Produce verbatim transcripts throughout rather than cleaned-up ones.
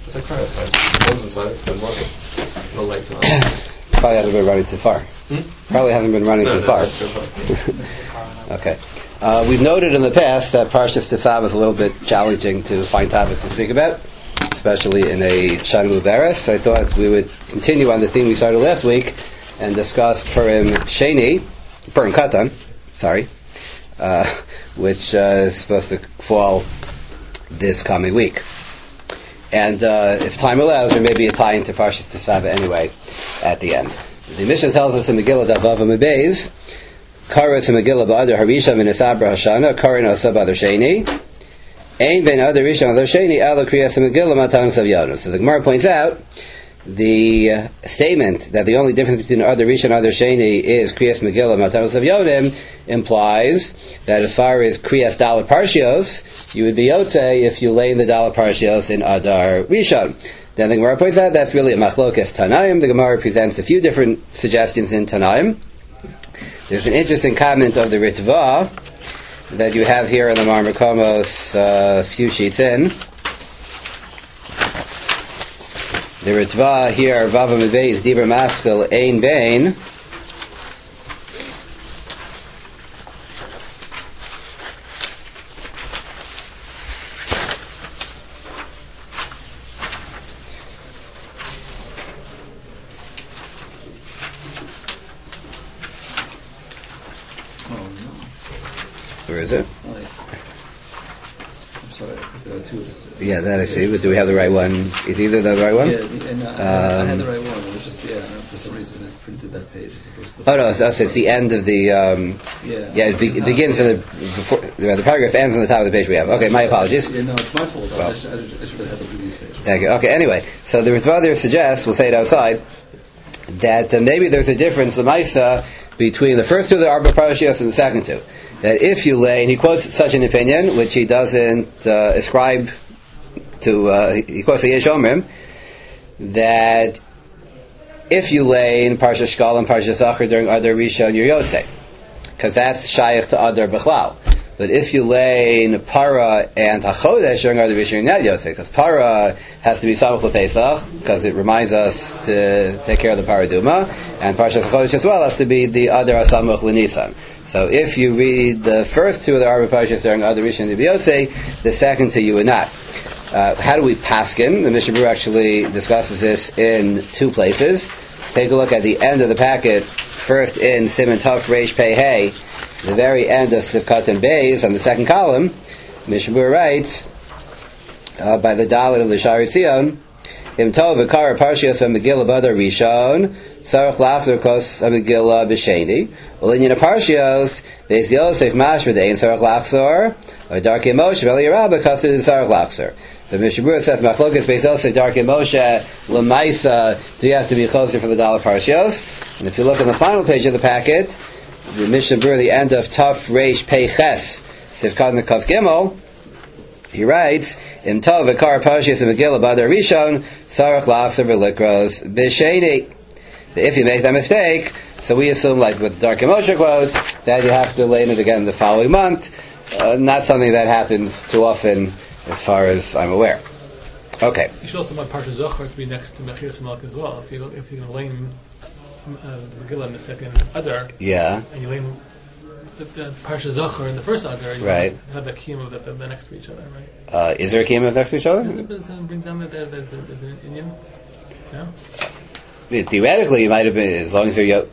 It's like Friday time. It wasn't time, it's been running. No late time. Probably hasn't been running too far. Hmm? Probably hasn't been running no, too no, far. Too far. Okay. Uh, we've noted in the past that Parshas Tzav is a little bit challenging to find topics to speak about, especially in a Shana Mubarak. So I thought we would continue on the theme we started last week and discuss Purim Sheni, Purim Katan, sorry, uh, which uh, is supposed to fall this coming week. And uh, if time allows, there may be a tie into Parshas Tzav anyway at the end. The Mishnah tells us in Megillah Davav Mebez, Karetz Megillah Ba'adar Harisha Minisabra Hashana, Karin Osab Adar Sheni, Ein Ben Adar Rishon Adar Sheni, Ela Kriyas Megillah Matan Sav Yonah. So the Gemara points out the uh, statement that the only difference between Adar Rishon and Adar Sheni is Kriyas Megillah Matan Sav Yonah implies that as far as Kriyas Dalet Parshios, you would be Yotzei if you lay in the Dalet Parshios in Adar Rishon. Then the Gemara points out that's really a Machlokes Tanaim. The Gemara presents a few different suggestions in Tanaim. There's an interesting comment of the Ritva that you have here in the Mar Makomos a uh, few sheets in. The Ritva here, Vava Mevez, Dibra Maskil, Ein Bain. Where is it? Oh, yeah. I'm sorry, there are two of us. Yeah, that I see. But do we have the right one? Is either the right one? Yeah, and uh, um, I had the right one. It was just, yeah, for some reason I printed that page as opposed to the... Oh, no, so, so it's the end of the... Um, yeah, yeah, it, be, it begins in the... Before, the paragraph ends on the top of the page we have. Okay, my apologies. Yeah, no, it's my fault. Well, I, should, I should have had the previous page. Thank you. Okay, anyway, so the Ritva there suggests, we'll say it outside, that uh, maybe there's a difference, the Maisa, between the first two of the Arba Parashios and the second two. That if you lay, and he quotes such an opinion, which he doesn't uh, ascribe to, uh, he quotes the Yesh Omrim, that if you lay in Parsha Shkal and Parsha Zachar during Adar Rishon, you're Yotzei, because that's Shaykh to Adar Bechlal. But if you lay in Para and HaChodesh during Adar Rishon, you're not Yotzei, because Para has to be Samach LePesach, because it reminds us to take care of the Paraduma, and Parsha HaChodesh as well has to be the Adar HaSamach LeNisan. So if you read the first two of the Arba Parshas during Adar Rishon and Yotzei, the second two you would not. Uh, how do we paskin? The Mishnah Berurah actually discusses this in two places. Take a look at the end of the packet, first in Siman Tov Reish Pei Hey, the very end of Sivkat and Beis, on the second column. Mishnah Berurah writes, uh, by the Dalet of the Shari Tzion, Im Tov V'kar Parshios V'Megillah B'Adar Rishon, Sarach Lachzor Kos V'Megillah B'Sheni, U'Linyan Parshios, Beis Yosef Mashmadein Sarach Lachzor, or Darkei Moshe V'Eliyarabah Kos Sarach Lachzor. The Mishnah Berurah says, Machlokas Beis Yosef Darkei Moshe L'Maisa, do you have to be closer for the Dalet Parshios? And if you look on the final page of the packet, the Mishnah Berurah, the end of Taf Reish Pei Ches, Sivkat Nekav Gimel, he writes, Im Tov V'Kar Parshios V'Megillah B'Adar Rishon, Sarach Lachzor V'Likros B'Sheni. If you make that mistake, so we assume, like with Darkei Moshe quotes, that you have to lay in it again the following month. Uh, not something that happens too often, as far as I'm aware. Okay. You should also want Parsha Zachar to be next to Mechiras Malach as well. If you if you're going to lay in uh, the Megillah in the second Adar, yeah, and you lay in the, the Parsha Zachar in the first Adar, you right, have the kiyum that they're next to each other, right? Uh, is there a kiyum next to each other? Yeah, bring down that there's an Indian. Yeah. Theoretically, you might have been, as long as they're yo-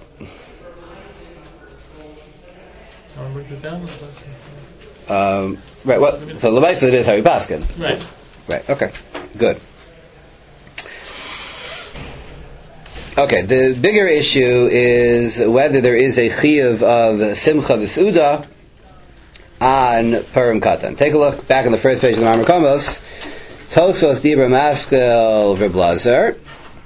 I'll bring it down. Um, right, well, so Levites it is Harry Paskin. Right. Right, okay. Good. Okay, the bigger issue is whether there is a chiyuv of Simcha V'Suda on Purim Katan. Take a look back on the first page of the Mar Makomos. Tosfos Dibra Maskil V'Blazer.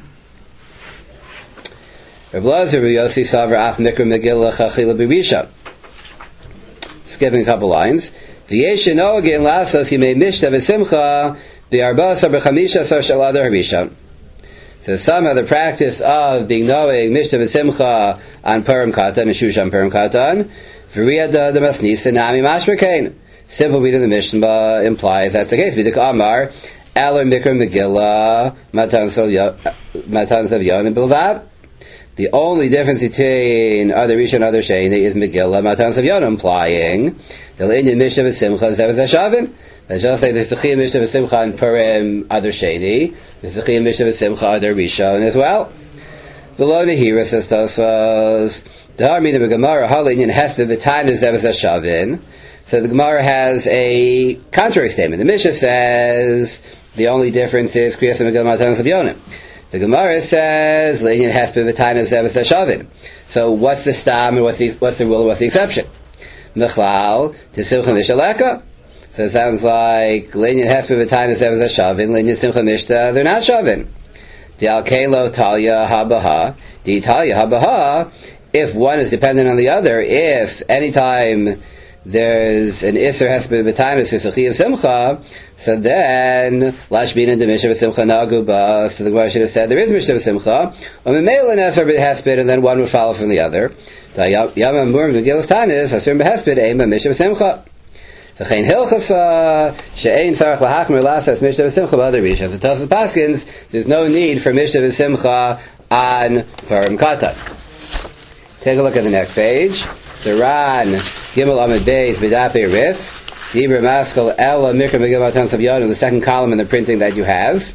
V'Blazer V'Yossi Savra Af Mikra Megillah Chachila B'Risha. Skipping a couple lines. V'yesh noagin lasos yimei mishta v'simcha v'arbasa b'chamisha sar shel adar harishon. So some have the practice of being knowing mishta v'simcha on Purim Katan, Meshusha on Purim Katan. V'riyad the masnisa nami mashmer kain. Simple reading of the Mishnah implies that's the case. V'dik Amar Eller Mikra Megillah Matanos of Yonim Bilvad. The only difference between other Rishon and other Sheni is Megillah Matanos of Yonim, implying the L'inyan Mishnah v'Simcha Zevaz Hashavin. Let's just say there's the Chiyam Mishnah v'Simcha and Purim other Sheni. There's the Chiyam Mishnah v'Simcha other Rishon as well. Below Nehira says Tosfos, the Harmina b'Gemara Halin Hespe v'Tana Zevaz Hashavin. So the Gemara has a contrary statement. The Mishnah says the only difference is Kriyas Megillah Matanos of Yonim. The Gemara says L'inyan Hespe v'Tana Zevaz Hashavin. So what's the stam and what's the what's the rule and what's the exception? Mechlal T'Simcha Mishaleka. So it sounds like L'inyan Hespe v'Tana Zevaz Hashavin, L'inyan Simcha Mishta, they're not Shavin. The Alkelo Talia Habaha, the Talia Habaha, if one is dependent on the other, if anytime there's an Isser Hespe v'Tana Susachi of Simcha, so then Lashbina de Mishnah v'Simcha Naguba, so the Gemara should have said there is Mishnah v'Simcha, or Memela Nesar b'Hesped, and then one would follow from the other. The Yama Mur Megillas Tanis, Asur b'Hesped, Eima Mishnah v'Simcha. V'chein Hilchasa, She'ein Sarach L'Hachmer Lasas Mishnah v'Simcha b'Other Rishon. The Tosfos Paskins, there's no need for Mishnah v'Simcha on Purim Katan. Take a look at the next page. The Ran, Gimel Amid Beis, B'Dapei Rif, Dibra Maskal Ella Mikra Megillah Matanos of Yonim, the second column in the printing that you have.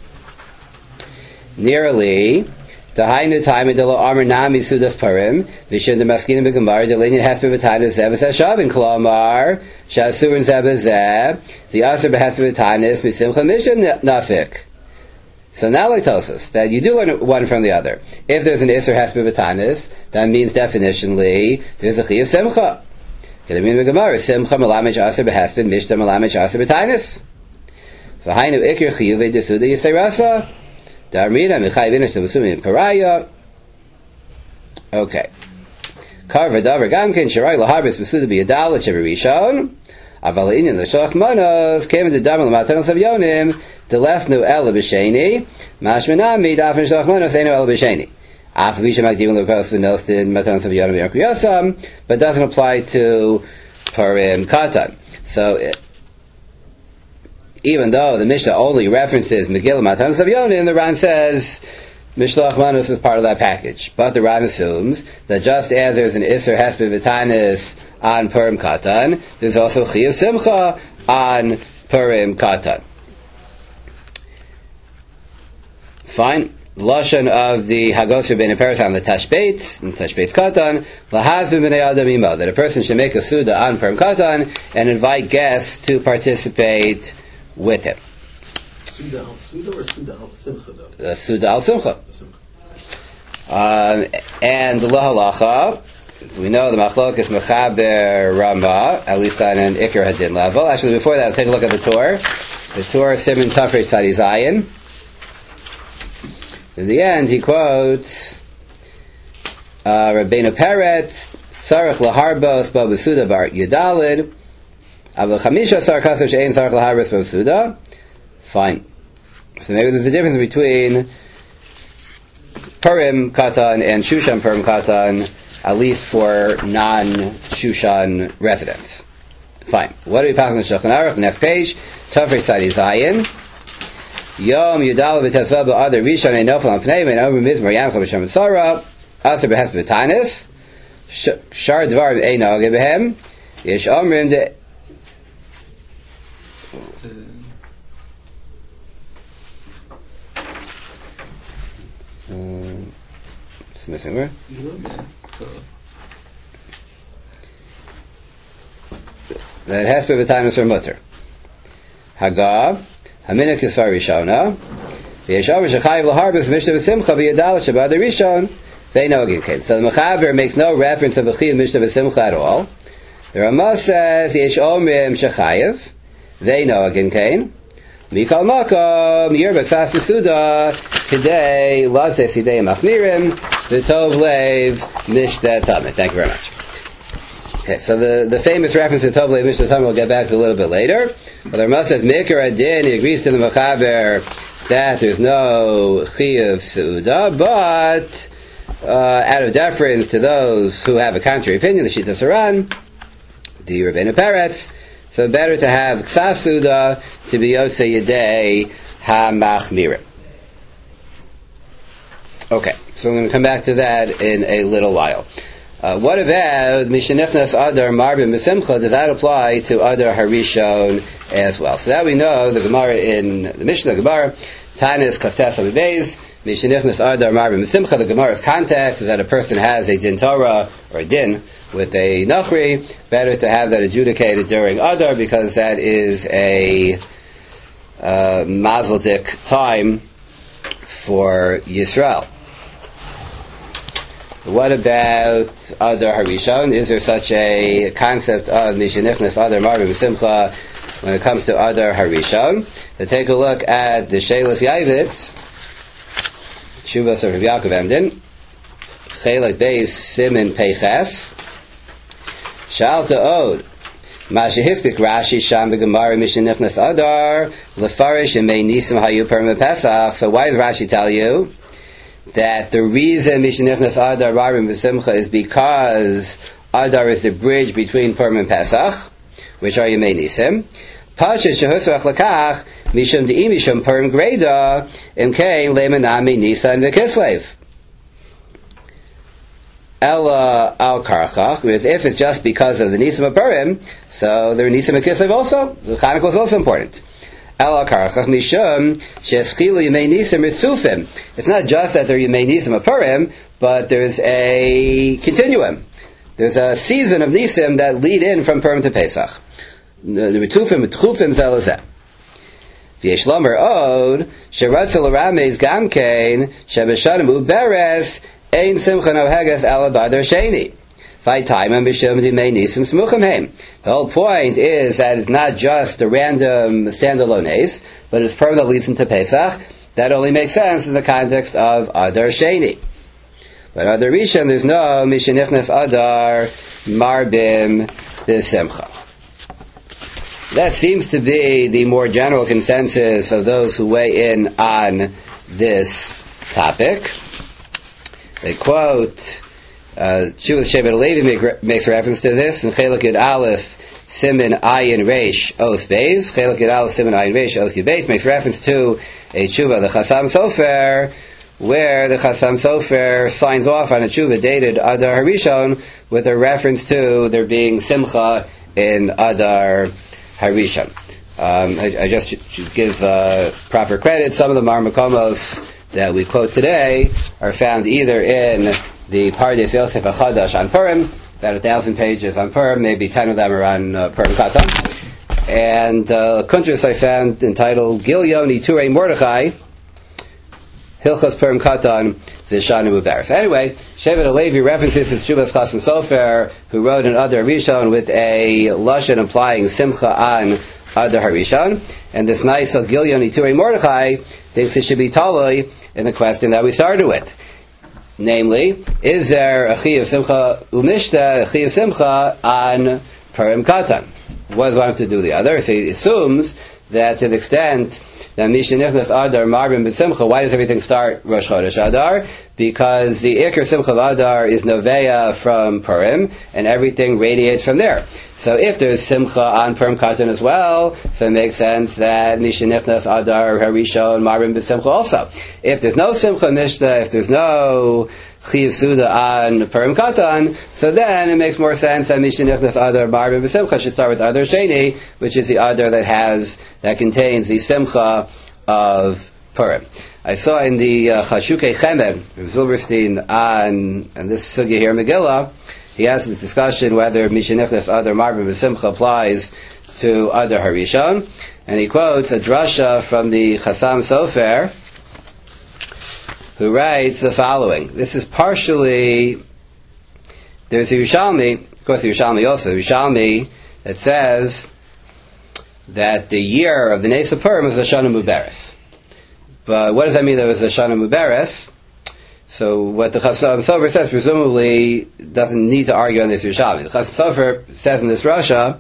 Nearly, the Hainu Time Dilo Amr Nami Sudas Purim, Vishun the Maskina Begamar, the Linyan Hespe V'Tana Zevas Hashavin Kolomar, Shasur and Zebazeh, the Asr Behespe V'Tanis, Misimcha Mishan Nafik. So now it tells us that you do one, one from the other. If there's an Isser Hespe V'Tanis, that means definitionally there's a Chi of Simcha. Kedamin Begamar, Simcha Malamich Asr Behespe, Mishta Malamich Asr V'Tanis. V'Hainu Ikir Chiyuve Desuda Yisrairasa. Darmina Michai Vinish Tavasumi Paraya. Okay. Karva Davar Gamkin Shirai Laharbis Besuda Biyadala Chibarishon. Avalinian Lashach Manos came into Damal Matanos of Yonim, the less new El Bisheni, Mashmanami, Dafin Shach Manos, Eno El Bisheni. Afabisha Magdivan Lukos Vinostin, Matanos of Yonim Yakriyosam, but doesn't apply to Purim Katan. So it, even though the Mishnah only references Megillah Matanos of Yonim, the Ran says Mishlach Manos is part of that package. But the Ran assumes that just as there's an Isser Hespe V'Tanis on Purim Katan, there's also Chi of Simcha on Purim Katan. Fine. Lashon of the Hagos Rebbeinu Peretz on the Tashbeit, and Tashbeit Katan, Lahaz B'Bnei Adam Imo, that a person should make a Suda on Purim Katan and invite guests to participate with him. Suda al Suda or Suda al Simcha though? Uh, Suda al Simcha. Simcha. Um, and the Lahalacha, we know the Machlok is Mechaber Rama, at least on an Ikar Hadin level. Actually, before that, let's take a look at the Torah. The Torah Simon Tafrei Tzadi Zayin. In the end, he quotes uh, Rabbeinu Peretz, Sarach Laharbos Babasuda Bar Yudalid, Aval Chamisha Sar Kasav She'ein Sarach Laharbos Babasuda. Fine. So maybe there's a difference between Purim Katan and Shushan Purim Katan, at least for non-Shushan residents. Fine. What do we pass on the Shulchan Aruch? The next page, Tafrei Tzadi Zayin. Yom Yudal B'Tesvav B'Adar Rishon Ein Nofel Am Pnei Mein Omer Mizmor Yamcha B'Shem Tzara Aser B'Hespe V'Tanis Shar Dvarim Ein Nogeh B'Hem Yesh Omrim De Um, it's missing word. That has to be V'Tanis or Mutter. Hagav Haminik is far Rishona. V'yeshav Shechayiv L'Harbis Mishnah V'Simcha V'Yadal Shabbat Rishon V'Einogim Kain. So the Mechaber makes no reference of V'Chiv Mishnah V'Simcha at all. The Ramah says Yesh Omrim Shechayiv V'Einogim Kain. Mikal Makom Yerbek Sas Mesuda Kidei Lazes Hidei Machmirim V'Tov Lev Mishnah Tamid. Thank you very much. Okay, so the, the famous reference to Tov Lev Mishnah Tamid we'll get back to a little bit later. But the Ramah says Mikar Adin, he agrees to the Mechaber that there's no Chiyuv Suda, but uh, out of deference to those who have a contrary opinion, the Shita Saran, the Rebbeinu Peretz, so better to have Ksas Suda to be Yotzei Yedei HaMachmirim. Okay, so we're going to come back to that in a little while. Uh, what about Mishenichnas Adar Marbim B'Simcha? Does that apply to Adar Harishon as well? So that we know the Gemara in the Mishnah Gemara, Tanis Kaftes Beis, Mishenichnas Adar Marbim B'Simcha. The Gemara's context is that a person has a din Torah or a din with a Nachri. Better to have that adjudicated during Adar because that is a uh, Mazeldik time for Yisrael. What about Adar Harishon? Is there such a concept of Mishenichnas Adar Marbim B'Simcha when it comes to Adar Harishon? To take a look at the Sheilas Yavitz, Shuvas of Rabbi Yaakov Emden, Chelak Beis Simin Peiches, Shalta Od, Mashihistik Rashi Sham B'Gemara Mishenichnas Adar Lefarish and Mei Nisim Hayu Perma Pesach. So why does Rashi tell you that the reason Mishenichnas Adar Marbim B'Simcha is because Adar is the bridge between Purim and Pesach, which are Yemei Nisim. Pashat Shehutzrach Lakach Mishum De'i Mishum Purim Greda Imkein Lemanami Nisan V'Kislev. Ella Al Karchach. If it's just because of the Nisim of Purim, so the Nisim of Kislev also. The Chanukah is also important. It's not just that they're Yemei Nisim of Purim, but there's a continuum. There's a season of Nisim that lead in from Purim to Pesach. The Ritufim, Tchufim, Zelazeh. V'yesh Lomer Od, Sheratzel Rameis Gamkein, Shebeshanim Uberes, Ein Simcha Nohegas Ala Badar Sheni. The whole point is that it's not just a random standalone ace, but it's Purim that leads into Pesach. That only makes sense in the context of Adar Sheni. But Adar Rishon, there's no Mishenichnas Adar Marbim B'Simcha. That seems to be the more general consensus of those who weigh in on this topic. They quote Uh, Shuvas Shevet Levi make, makes reference to this in Chelak Yud Aleph Siman Ayin Reish Oth Beis. Chelak Yud Aleph Siman Ayin Reish Oth Yud Beis makes reference to a tshuva, the Chasam Sofer, where the Chasam Sofer signs off on a tshuva dated Adar Harishon with a reference to there being Simcha in Adar Harishon. Um, I, I just should give uh, proper credit. Some of the Marmakomos that we quote today are found either in the Pardes Yosef HaChadash on Purim, about a thousand pages on Purim, maybe ten of them are on uh, Purim Katan. And uh, Kuntras I found entitled Gilyoni Turei Mordechai, Hilchos Purim Katan, V'Shanu Mubarak. So anyway, Shevet Alevi references his Shuvas Chasam Sofer, who wrote an Adar Harishon with a Lashon implying Simcha on Adar Harishon. And this nice Gilyoni Turei Mordechai thinks it should be Taloi in the question that we started with. Namely, is there a Chi of Simcha Umishta, a Chi of Simcha on Purim Katan? What does one have to do the other? So he assumes that to the extent that Mishenichnas Adar Marbim B'Simcha, why does everything start Rosh Chodesh Adar? Because the Iker Simcha of Adar is Noveya from Purim, and everything radiates from there. So if there's Simcha on Purim Katan as well, so it makes sense that Mishenichnas Adar Harishon Marbim B'Simcha also. If there's no Simcha Mishta, if there's no Chiv Suda on Purim Katan, so then it makes more sense that Mishenichnas Adar Marbim B'Simcha should start with Adar Sheni, which is the Adar that has, that contains the Simcha of Purim. I saw in the uh, Chashukei Chemed, Rav Zilberstein, on, on this sugya here, Megillah, he has this discussion whether Mishenichnas Adar Marbim B'Simcha applies to Adar Harishon, and he quotes a drasha from the Chasam Sofer, who writes the following. This is partially, there's a Yerushalmi, of course the Yerushalmi also, the Yerushalmi that says that the year of the Nes of Purim is the Shana Muberes. But what does that mean that it was the Shana Muberes? So what the Chasam Sofer says presumably doesn't need to argue on this Yerushalmi. The Chasam Sofer says in this Rasha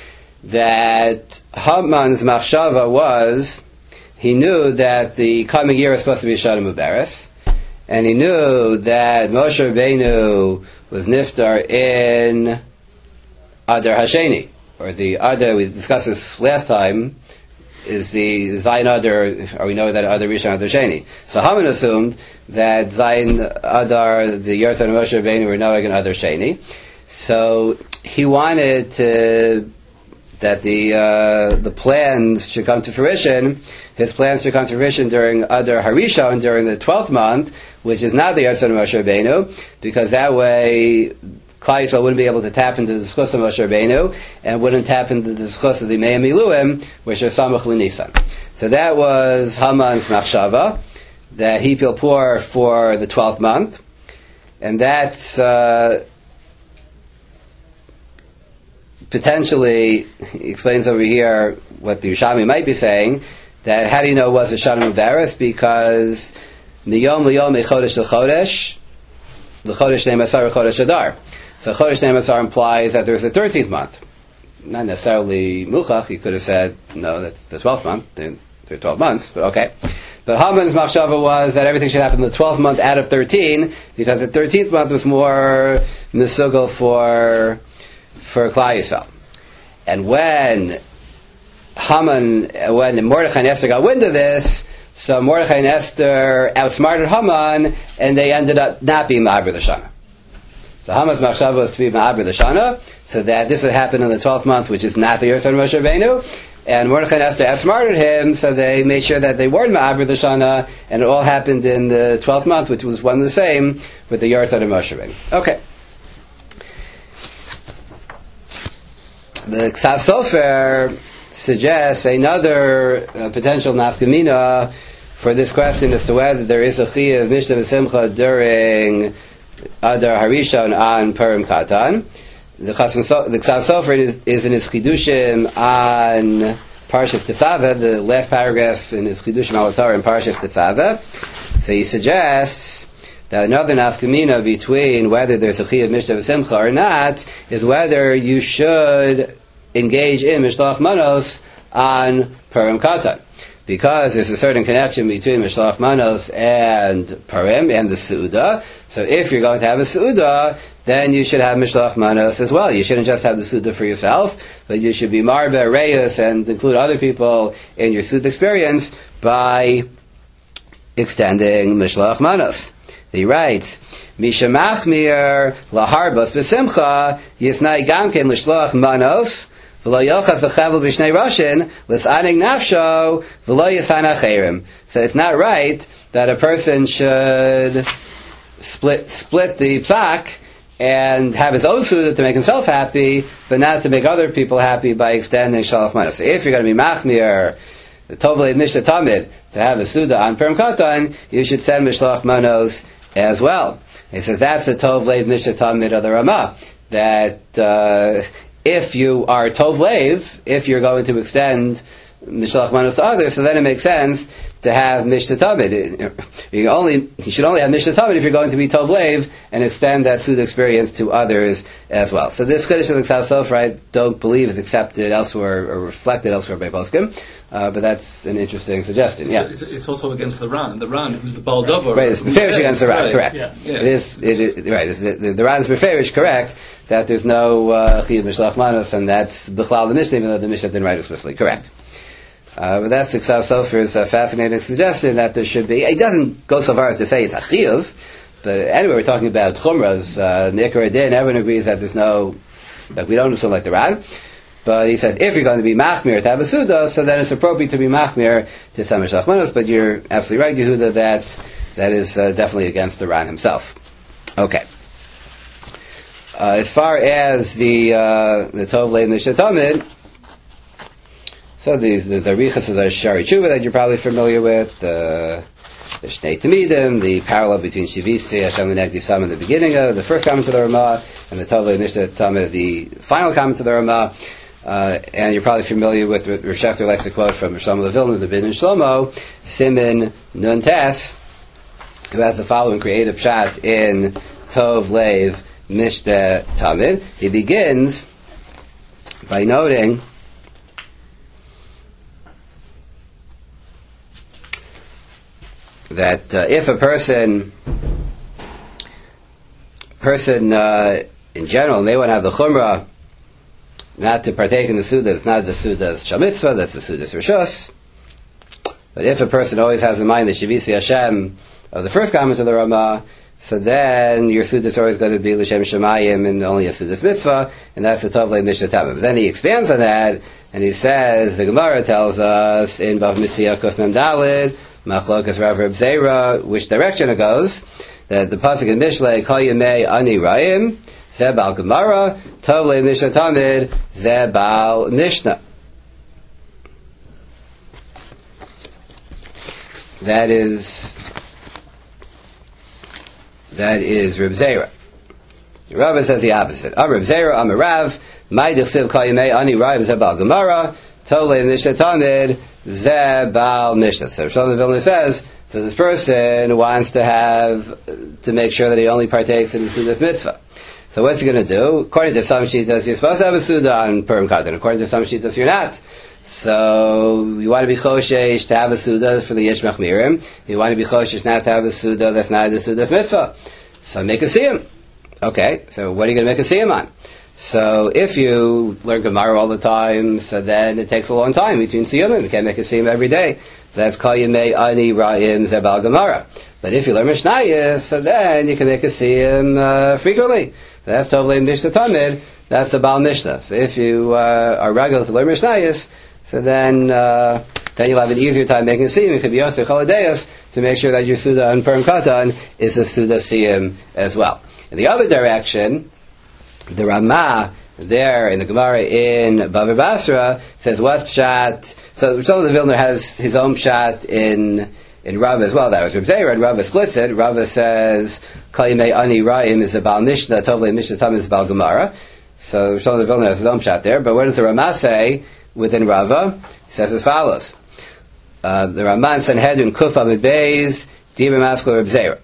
that Haman's machshava was, he knew that the coming year was supposed to be Shana Muberes, and he knew that Moshe Rabbeinu was niftar in Adar Hasheni, or the Adar, we discussed this last time, is the Zayin Adar, or we know that Adar Rishon, Adar Sheni. So Haman assumed that Zayin Adar, the Yortzon and Moshe Rabbeinu were knowing in Adar Sheni. So he wanted to, that the uh, the plans should come to fruition. His plans should come to fruition during Adar Harishon, during the twelfth month, which is not the Yortzon and Moshe Rabbeinu, because that way Klal Yisrael wouldn't be able to tap into the Zchus of Moshe Rabbeinu and wouldn't tap into the Zchus of the Mei Miluim, which are Samach L'Nisan. So that was Haman's machshava, that he will pour for the twelfth month, and that's uh, potentially, he explains over here what the Yerushalmi might be saying, that how do you know it was a Shana Mubaris? Because Miyom Liyom Chodesh L'Chodesh, L'Chodesh Ne'em Asar Chodesh Adar. So Chodesh Ne'em Asar implies that there's a thirteenth month. Not necessarily Muchach, he could have said, no, that's the twelfth month, there are twelve months, but okay. But Haman's machshava was that everything should happen in the twelfth month out of thirteen, because the thirteenth month was more Mesugal for for Klal Yisrael. And when Haman, when Mordechai and Esther got wind of this, so Mordechai and Esther outsmarted Haman, and they ended up not being Ma'aber L'Shana. So Haman's machshava was to be Ma'aber L'Shana, so that this would happen in the twelfth month, which is not the Yortzon Moshe Rabbeinu. And Mordechai and Esther outsmarted him, so they made sure that they weren't Ma'aber L'Shana, and it all happened in the twelfth month, which was one and the same with the Yortzon Moshe Rabbeinu. Okay. The Ksav Sofer suggests another uh, potential nafkamina for this question as to whether there is a chiyuv of Mishnah V'Simcha during Adar Harishon on Purim Katan. The Ksav Sofer is, is in his Chidushim on Parshas Tetzaveh, the last paragraph in his Chidushim al Torah in Parshas Tetzaveh. So he suggests that another nafkamina between whether there's a chiyuv of Mishnah V'Simcha or not is whether you should engage in Mishloach Manos on Purim Katan. Because there's a certain connection between Mishloach Manos and Purim and the Su'udah. So if you're going to have a Su'udah, then you should have Mishloach Manos as well. You shouldn't just have the Su'udah for yourself, but you should be Marbe, Reyes, and include other people in your Su'udah experience by extending Mishloach Manos. So he writes, Misha Machmir Laharbas B'Simcha Yisnai Gamken L'Shloach Manos V'lo Yochaz L'Chavel B'Shnei Roshin L'Sanig Nafsho V'lo Yisana Chayrim. So it's not right that a person should split split the psak and have his own suda to make himself happy, but not to make other people happy by extending Shalach Manos. So if you're going to be Machmir the Tovlei Mishnah Tamid to have a suda on Purim Katan, you should send Mishloach Manos as well. He says that's the Tov Leiv Mishnah Tamid of the Ramah, that uh, if you are Tov Leiv, if you're going to extend Mishloach Manos to others, so then it makes sense to have Mishnah Tamid. You only you should only have Mishnah Tamid if you're going to be Tov Leiv and extend that Suda experience to others as well. So this Kiddush of the Ksav Sofer I don't believe is accepted elsewhere or reflected elsewhere by Poskim. Uh, but that's an interesting suggestion. Yeah, it's, it's also against the Ran. The Ran, who's the Baal Davar. Right, it's Beferish against the Ran. Right. Correct. Yeah. Yeah. It is. It is right. It's, the, the Ran is Beferish. Correct. That there's no chiyuv Mishloach Manos, and that's Bichlal the Mishnah, even though the Mishnah didn't write explicitly. Correct. Uh, but that's the Ksav Sofer's uh, fascinating suggestion that there should be. It doesn't go so far as to say it's a chiyuv, but anyway, we're talking about chumras. Uh, Nikar Din. Everyone agrees that there's no, that we don't assume like the Ran. But he says, if you're going to be machmir to have a suda, so then it's appropriate to be machmir to some Mishloach Manos. But you're absolutely right, Yehuda, that that is uh, definitely against the Ran himself. Okay. Uh, as far as the uh, the Tov Leiv Mishnah Tamid, so the the, the Riches is a Shari Tshuva that you're probably familiar with. Uh, the Shnei Tamidim, the parallel between Shivisi, Hashem and Negdi Sam in the beginning of the first comment to the Ramah, and the Tov Leiv Mishnah Tamid, the final comment to the Ramah. Uh, and you're probably familiar with what Rosh Hashanah likes to quote from Shlomo Vilna, the Bin and Shlomo, Simin Nun Tes, who has the following creative shot in Tov Leiv Mishnah Tamid. He begins by noting that uh, if a person, person uh, in general may want to have the chumrah not to partake in the Suda, it's not the Suda's Shal Mitzvah, that's the Suda's Rishos. But if a person always has in mind the Shavisi Hashem of the first comment of the Ramah, so then your Suda is always going to be L'Shem Shemayim and only a Suda's Mitzvah, and that's the Tovlei Mishnah Tamim. But then he expands on that, and he says, the Gemara tells us in Bav Mitzvah Kuf Mem Dalid, Machlokas Rav Reb Zera, which direction it goes, that the pasuk in Mishlei Kol Yemei Ani Rayim Ze Bal Gemara Tovlei Mishnah Tamid Ze Bal Mishnah. That is that is Reb Zera. Rava says the opposite. Am Reb Zera, Am Rav, Mai Dechsiv Kol Yemei Ani Rayim Ze Bal Gemara Tovlei Mishnah Tamid Ze Bal Mishnah. So Shlomo Vilna says, so this person wants to have, to make sure that he only partakes in the Suda's mitzvah. So what's he going to do? According to some shittas, you're supposed to have a Suda on Purim Katan. According to some shittas, you're not. So you want to be choshesh to have a Suda for the Yesh Machmirim. You want to be choshesh not to have a Suda that's not the Suda's mitzvah. So make a siyum. Okay, so what are you going to make a siyum on? So if you learn Gemara all the time, so then it takes a long time between siyumim. You can't make a siyum every day. So that's Kol Yemei Ani Ra'im Ze Bal Gemara. But if you learn Mishnayos, so then you can make a siyum uh, frequently. That's Tovlei Mishnah Tamid. That's the Baal Mishnah. So if you uh, are regular to learn Mishnayos, so then uh, then you'll have an easier time making a siyum. It could be also Choladeus to make sure that your Suda on Purim Katan is a Suda siyum as well. In the other direction, the Ramah there in the Gemara in Bava Basra says what pshat. So Shlomo Vilna has his own pshat in in Rava as well. That was Reb Zera, and Rava splits it. Rava says Kol Yemei Ani Ra'im is a Baal Mishnah, Tovlei Mishnah Tamid is a Baal Gemara. So Shlomo Vilna has his own pshat there. But what does the Ramah say within Rava? He says as follows: uh, the Ramah in Sanhedrin Kuf Amid Beis Dibur Maskul Reb Zera.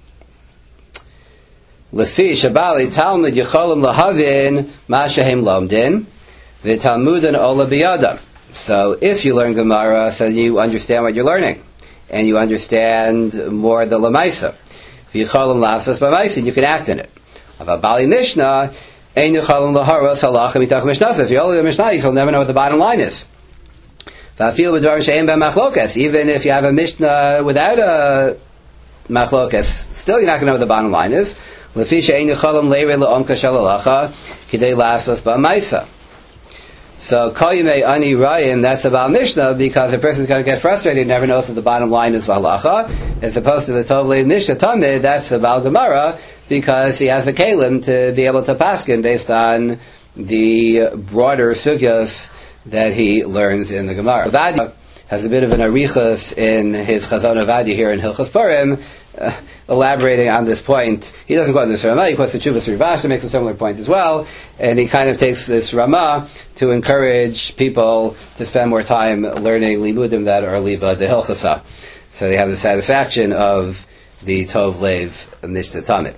Lefi Shabali Talmud Yecholim Lahavin Ma Shehem Lomdin V'Talmudan Ola Biyadam. So if you learn Gemara, so you understand what you're learning, and you understand more the Lamaisa. V'Yecholim Lasas B'Maisa, you can act in it. Of Bali Mishnah, Ein Yecholim Laharos Halacha Mitach Mishnah. If you only learn Mishnah, you'll never know what the bottom line is. V'Afil B'Dvarim She'em B'Machlokas. Even if you have a Mishnah without a Machlokas, still you're not going to know what the bottom line is. L'fisha ein yecholim leirei le'om kashal halacha kidei lasos ba'maisa. So Kol Yemei Ani Rayim, that's about Mishnah, because a person's going to get frustrated and never knows that the bottom line is halacha, as opposed to the Tovlei Mishnah Tamid, that's about Gemara, because he has a kalim to be able to paskin based on the broader sugyas that he learns in the Gemara. Avadi has a bit of an arichas in his Chazon Avadi here in Hilchos Purim, uh, elaborating on this point. He doesn't go on this Ramah, he quotes the Chuvas Rivasha, makes a similar point as well, and he kind of takes this Ramah to encourage people to spend more time learning limudim that are liba de hilchasa. So they have the satisfaction of the Tov Lev Mishnah Tamid.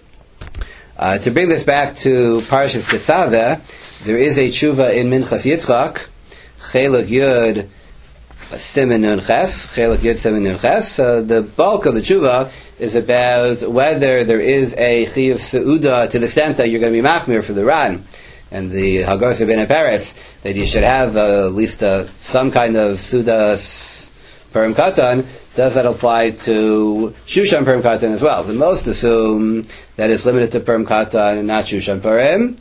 Uh, to bring this back to Parshas Tetzaveh, there is a tshuva in Minchas Yitzchak, Chelek Yud Siman Nun Ches, Chelek Yud Siman Nun Ches. So the bulk of the tshuva is about whether there is a chiyuv seuda to the extent that you're going to be machmir for the Ran and the Hagorsa ben Peres, that you should have uh, at least uh, some kind of sudas Purim Katan. Does that apply to Shushan Purim Katan as well? The most assume that it's limited to Purim Katan and not Shushan Purim.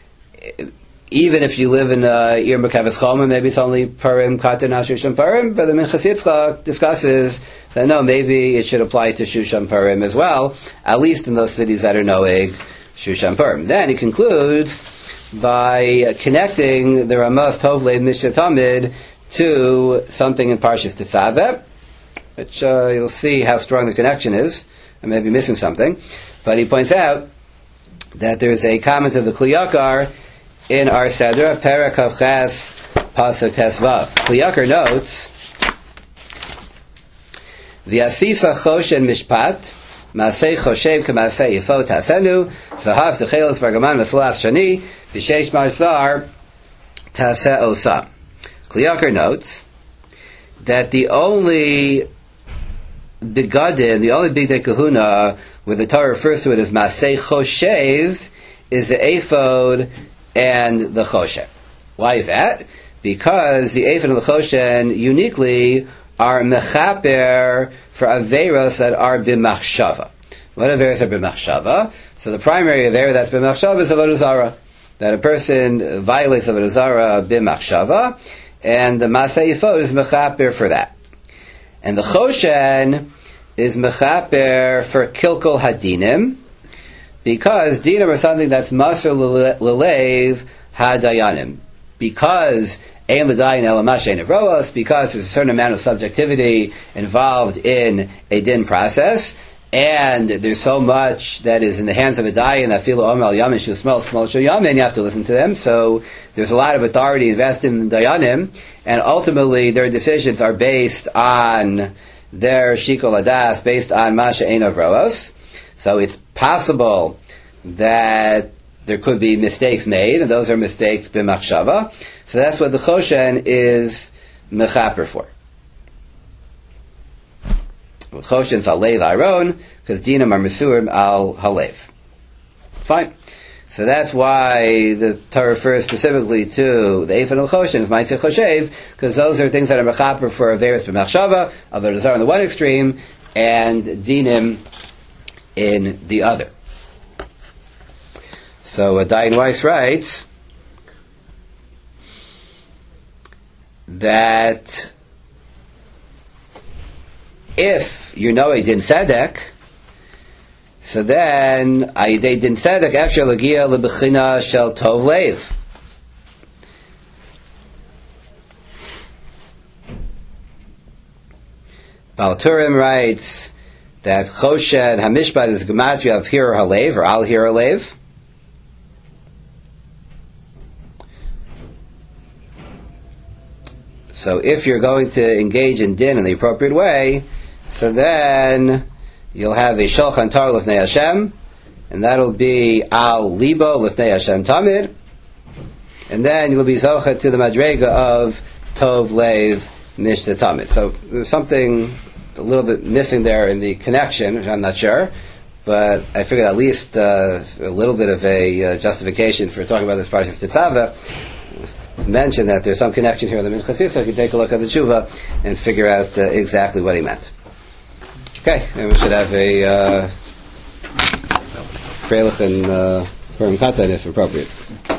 Even if you live in uh, Ir Mekaves Choma, maybe it's only Purim Katan, not Shushan Purim. But the Minchas Yitzchak discusses that no, maybe it should apply to Shushan Purim as well, at least in those cities that are noeg Shushan Purim. Then he concludes by connecting the Ramah's Tovlei Mishnah Tamid to something in Parshas Tetzaveh, which uh, you'll see how strong the connection is. I may be missing something, but he points out that there is a comment of the Kli Yakar in our Sedra, Perek Kaf Ches Pasuk Tesvav. Kli Yakar notes, V'asisa choshen mishpat, Masei choshev k'masei yifot hasenu, Zahav techelos vargaman v'slas shani, V'sheish marzar taseh osam. Kli Yakar notes that the only bigadin, the only bigdei kahuna where the Torah refers to it as Masei choshev, is the ephod and the choshen. Why is that? Because the ephod and the choshen uniquely are mechaper for averos that are b'machshava. What averos are b'machshava? So the primary avera that's b'machshava is avodah zarah. That a person violates avodah zarah b'machshava, and the maseh yifod is mechaper for that. And the choshen is mechaper for kilkul hadinim, because dinim are something that's masr l'leiv hadayanim. Because ein l'dayin ela mashein avros, because there's a certain amount of subjectivity involved in a din process, and there's so much that is in the hands of a dayan that feel omer al yamin shu smell smell shu yamin, you have to listen to them. So there's a lot of authority invested in the dayanim, and ultimately their decisions are based on their shikol hadas, based on masha ein avros. So it's possible that there could be mistakes made, and those are mistakes b'machshava. So that's what the choshen is mechaper for. The choshen is halev aron, because dinim are mesurim al halev. Fine. So that's why the Torah refers specifically to the ephod and the choshen as ma'aseh choshev, because those are things that are mechaper for averos b'machshava, avodah zarah on the one extreme, and dinim in the other. So uh, Dayan Weiss writes that if you know a din tzedek, so then ayidei din tzedek after lagia lebechina shel tov leiv. Baal Turim writes that choshen hamishpat is gematria of hir halev or al hir halev. So if you're going to engage in din in the appropriate way, so then you'll have a shulchan tar lifnei Hashem, and that'll be al libo lifnei Hashem tamid, and then you'll be zochet to the madrega of tov leiv nishta tamid. So there's something a little bit missing there in the connection, which I'm not sure, but I figured at least uh, a little bit of a uh, justification for talking about this parashas Tetzaveh. Mention that there's some connection here in the Minchas, so you can take a look at the tshuva and figure out uh, exactly what he meant. Okay, and we should have a uh, Freilich and uh, Purim Katan if appropriate.